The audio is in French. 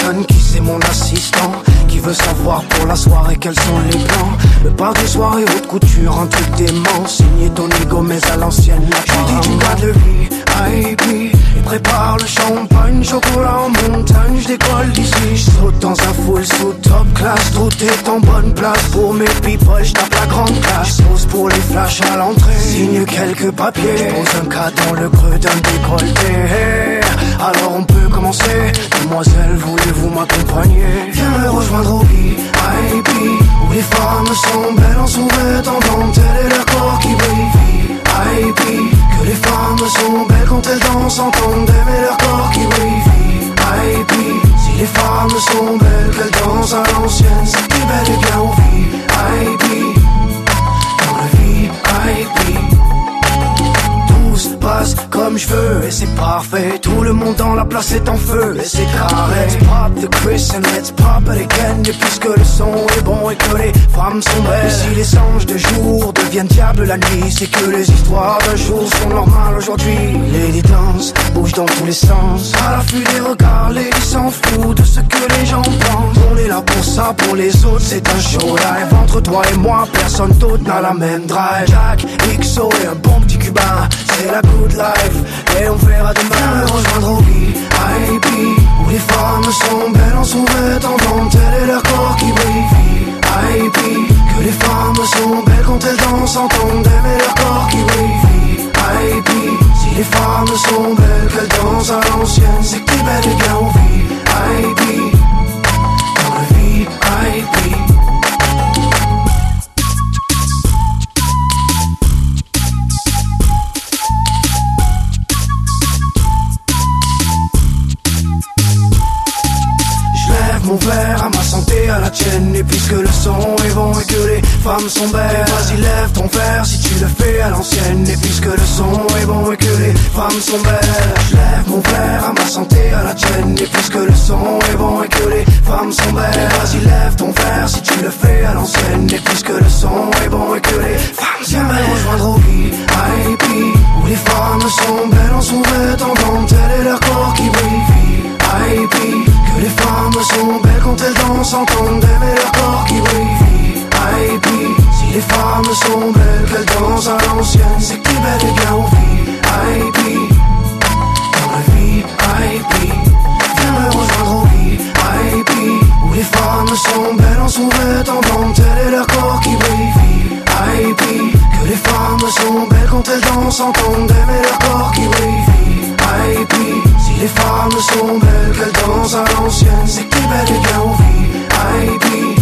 personne qui c'est mon assistant, qui veut savoir pour la soirée quels sont les plans. Le parc de soirée haute couture, un truc dément, signé Tony Gomez à l'ancienne. Je lui dis tu gardes le VIP et prépare le champagne, chocolat en montagne. Je décolle d'ici, je saute dans un full sous top class. Tout est en bonne place pour mes people, je tape la grande classe. Pose pour les flashs à l'entrée, signe quelques papiers, je pose un cas dans le creux d'un décolleté. Alors on peut commencer, demoiselle, voulez-vous m'accompagner? Viens me rejoindre au VIP, où les femmes sont belles en sous-vêtements dentelle et leur corps qui brille. VIP, que les femmes sont belles quand elles dansent en tandem et leur corps qui brille. VIP, si les femmes sont belles qu'elles dansent à l'ancienne, c'est que bel et bien au VIP, dans le VIP. Tout se passe comme je veux et c'est parfait. Tout le monde dans la place est en feu et c'est carré. Let's pop the Chris and let's pop it again. Et puisque le son est bon et que les femmes sont belles, et si les anges de jour deviennent diables la nuit, c'est que les histoires d'un jour sont normales aujourd'hui. Lady dance, bouge dans tous les sens, à l'affût des regards, Lady s'en fout de ce que les gens pensent. On est là pour ça, pour les autres c'est un show live. Entre toi et moi, personne d'autre n'a la même drive. Jack, XO et un bon petit cubain, c'est la good life et on verra demain. Viens me rejoindre au VIP, où les femmes sont belles en sous-vêtements dentelle et leur corps qui brille. VIP, que les femmes sont belles quand elles dansent en tandem et leur corps qui brille. VIP, si les femmes sont belles qu'elles dansent à l'ancienne, c'est que t'es bel et bien au VIP, dans le VIP. Mon verre à ma santé, à la tienne. Et puisque le son est bon et que les femmes sont belles, vas-y lève ton verre si tu le fais à l'ancienne. Et puisque le son est bon et que les femmes sont belles, je lève mon verre à ma santé, à la tienne. Et puisque le son est bon et que les femmes sont belles, vas-y lève ton verre si tu le fais à l'ancienne. Et puisque le son est bon et que les femmes sont belles, rejoindre au VIP, où les femmes sont belles en sous-vêtements dentelle et leur corps qui brille. VIP, que les femmes sont belles quand elles dansent en tandem et leur corps qui brille. VIP, si les femmes sont belles qu'elles dansent à l'ancienne, c'est que t'es bel et bien au VIP, dans le VIP. Viens me rejoindre au VIP, où les femmes sont belles en sous-vêtements dentelle et leur corps qui brille. VIP, que les femmes sont belles quand elles dansent en tandem et leur corps qui brille. VIP, si les femmes sont belles qu'elles dansent à l'ancienne, c'est que t'es bel et bien au VIP.